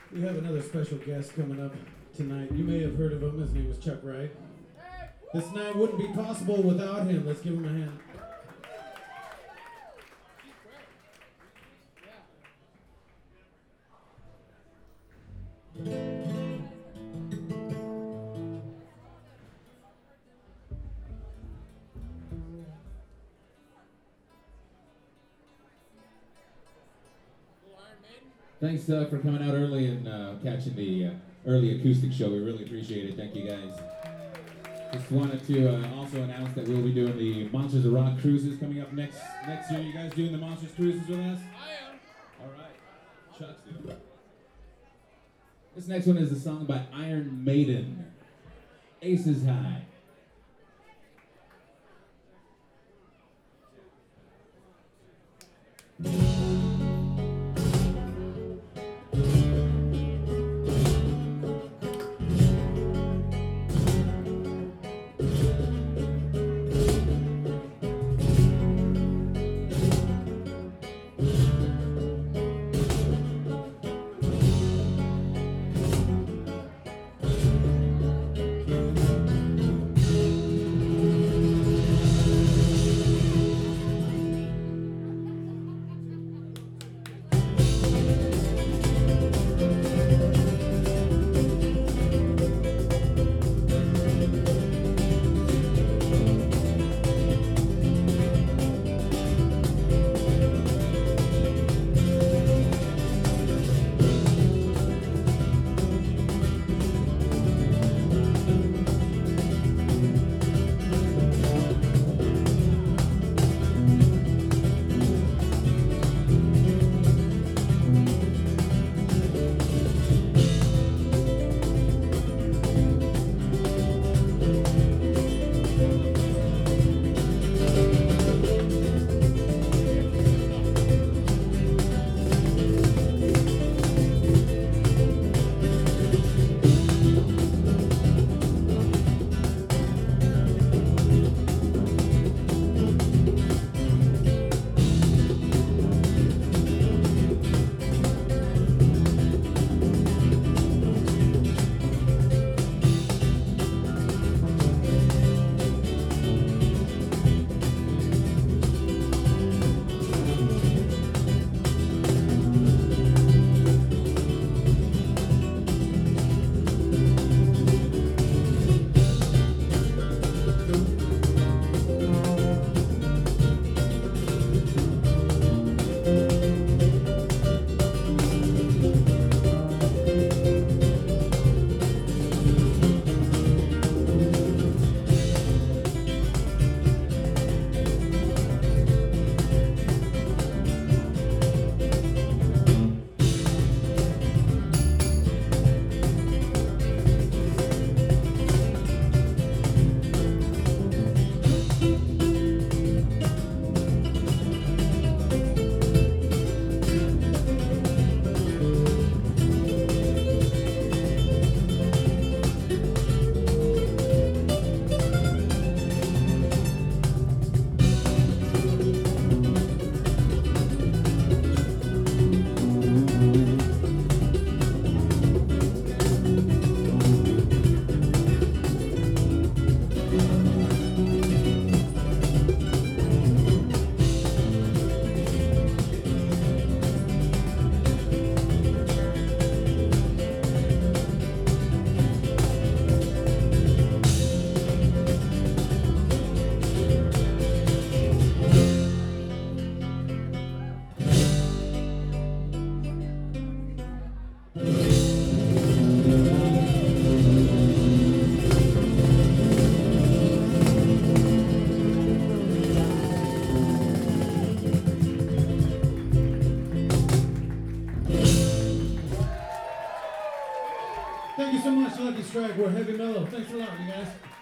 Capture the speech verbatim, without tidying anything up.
We have another special guest coming up tonight. You may have heard of him. His name is Chuck Wright. This night wouldn't be possible without him. Let's give him a hand. Thanks uh, for coming out early and uh, catching the uh, early acoustic show. We really appreciate it. Thank you, guys. Just wanted to uh, also announce that we'll be doing the Monsters of Rock cruises coming up next next year. You guys doing the Monsters cruises with us? I am. All right. Chuck's doing it. This next one is a song by Iron Maiden, Aces High. Thank you so much, Lucky Strike. We're Heavy Mellow. Thanks a lot, you guys.